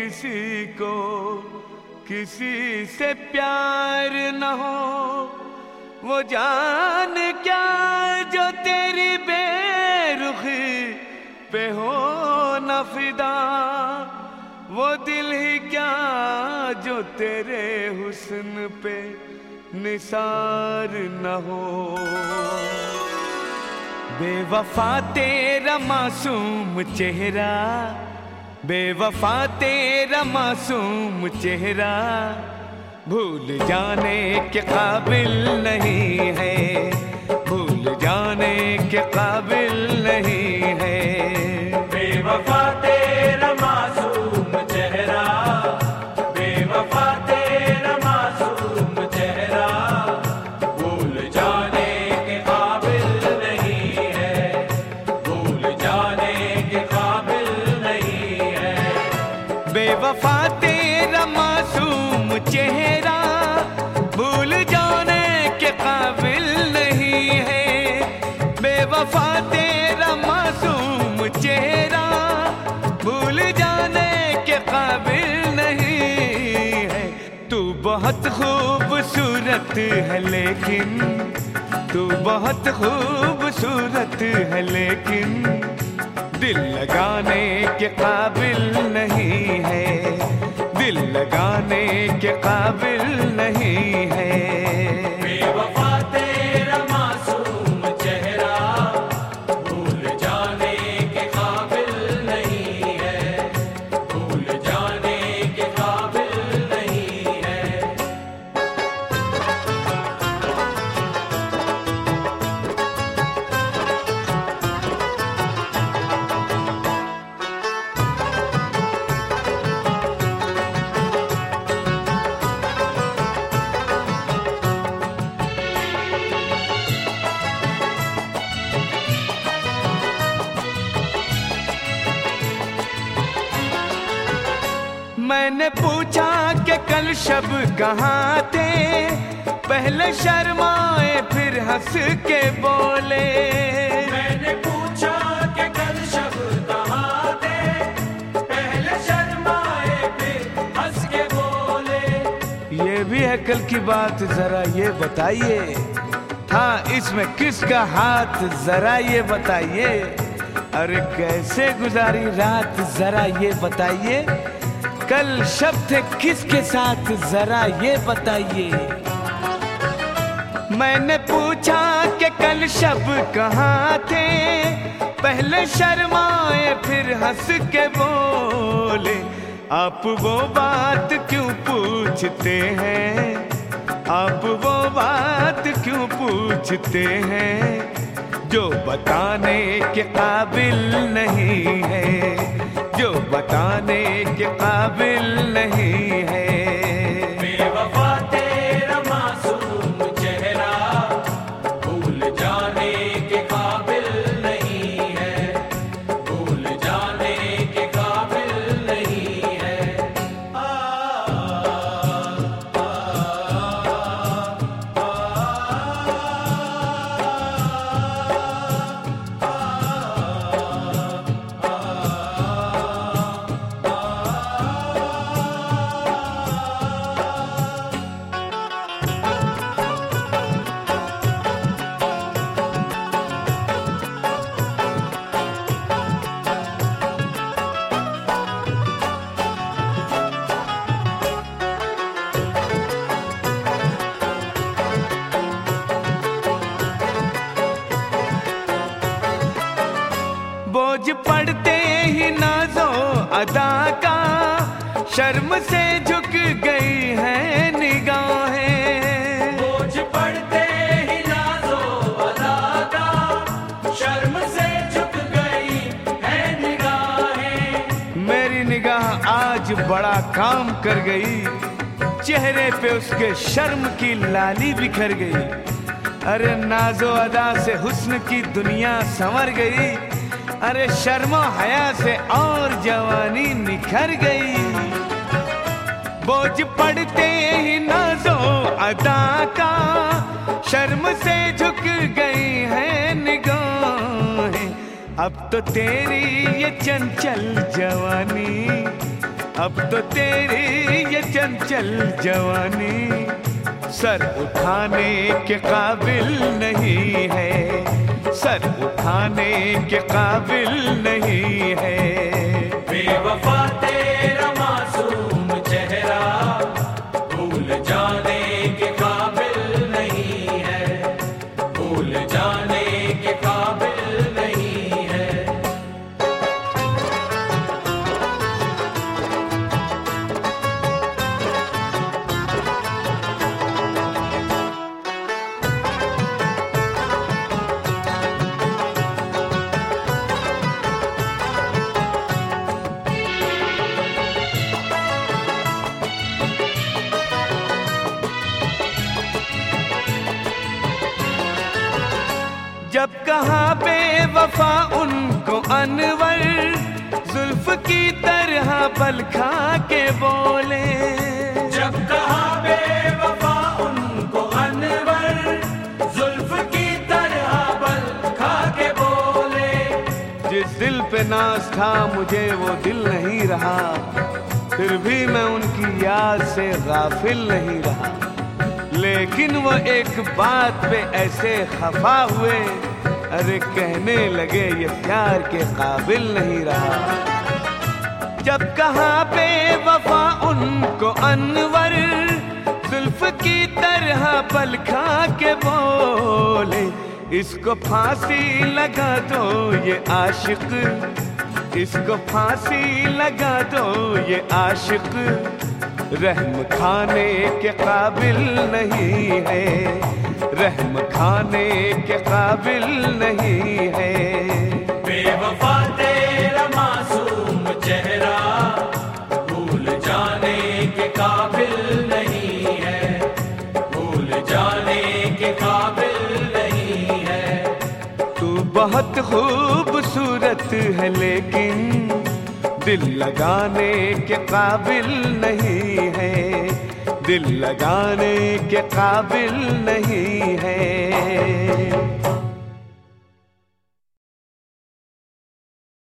किसी को किसी से प्यार न हो, वो जान क्या जो तेरी बेरुखी पे हो न फिदा, वो दिल ही क्या जो तेरे हुस्न पे निसार न हो। बेवफा तेरा मासूम चेहरा, बेवफा तेरा मासूम चेहरा भूल जाने के काबिल नहीं है, भूल जाने के काबिल नहीं है। बेवफा तेरा मासूम चेहरा, बेवफा तेरा मासूम चेहरा भूल जाने के काबिल नहीं है, भूल जाने के काबिल नहीं है। बेवफा तेरा मासूम चेहरा भूल जाने के काबिल नहीं है, बेवफा तेरा मासूम चेहरा भूल जाने के काबिल नहीं है। तू बहुत खूबसूरत है लेकिन, तू बहुत खूबसूरत है लेकिन दिल लगाने के काबिल नहीं है, दिल लगाने के काबिल नहीं है। बेवफा तेरा मासूम चेहरा भूल जाने के काबिल नहीं है, भूल जाने के काबिल नहीं है। मैंने पूछा कि कल शब कहाँ थे, पहले शर्माए फिर हंस के बोले। मैंने पूछा कि कल शब कहाँ थे, पहले शर्माए फिर हंस के बोले। ये भी है कल की बात, जरा ये बताइए था इसमें किसका हाथ, जरा ये बताइए। अरे कैसे गुजारी रात, जरा ये बताइए। कल शब थे किसके साथ, जरा ये बताइए। मैंने पूछा कि कल शब कहाँ थे, पहले शर्माए फिर हंस के बोले। आप वो बात क्यों पूछते हैं, आप वो बात क्यों पूछते हैं जो बताने के काबिल नहीं है, जो बताने के काबिल नहीं है। बेवफा तेरा मासूम चेहरा भूल जाने के काबिल नहीं है, भूल जाने के काबिल नहीं है। बोझ पड़ते ही नाजो अदा का, शर्म से झुक गई है निगाहें। बोझ पड़ते ही नाज़ो अदा का, शर्म से झुक गई है निगाहें। मेरी निगाह आज बड़ा काम कर गई, चेहरे पे उसके शर्म की लाली बिखर गई। अरे नाजो अदा से हुस्न की दुनिया संवर गई, अरे शर्मो हया से और जवानी निखर गई। बोझ पड़ते ही नाजो अदा का, शर्म से झुक गई है निगाहें। अब तो तेरी ये चंचल जवानी अब तो तेरी ये चंचल जवानी सर उठाने के काबिल नहीं है, सर उठाने के काबिल नहीं है। बेवफा तेरा मासूम चेहरा भूल जाने के काबिल नहीं है, भूल जाने के काबिल नहीं है। जब कहा बेवफा उनको अनवर, जुल्फ की तरह पल खा के बोले। जब कहा बेवफा उनको अनवर, जुल्फ की तरह पल खा के बोले। जिस दिल पे नाज था मुझे वो दिल नहीं रहा, फिर भी मैं उनकी याद से गाफिल नहीं रहा। लेकिन वो एक बात पे ऐसे खफा हुए, अरे कहने लगे ये प्यार के काबिल नहीं रहा। जब कहा बेवफा उनको अनवर, जुल्फ की तरह पल खा के बोले। इसको फांसी लगा दो ये आशिक, इसको फांसी लगा दो ये आशिक, रहम खाने के काबिल नहीं है, रहम खाने के काबिल नहीं है। बेवफा तेरा मासूम चेहरा भूल जाने के काबिल नहीं है, भूल जाने के काबिल नहीं है। तू बहुत खूबसूरत है लेकिन दिल लगाने के काबिल नहीं है, दिल लगाने के काबिल नहीं है।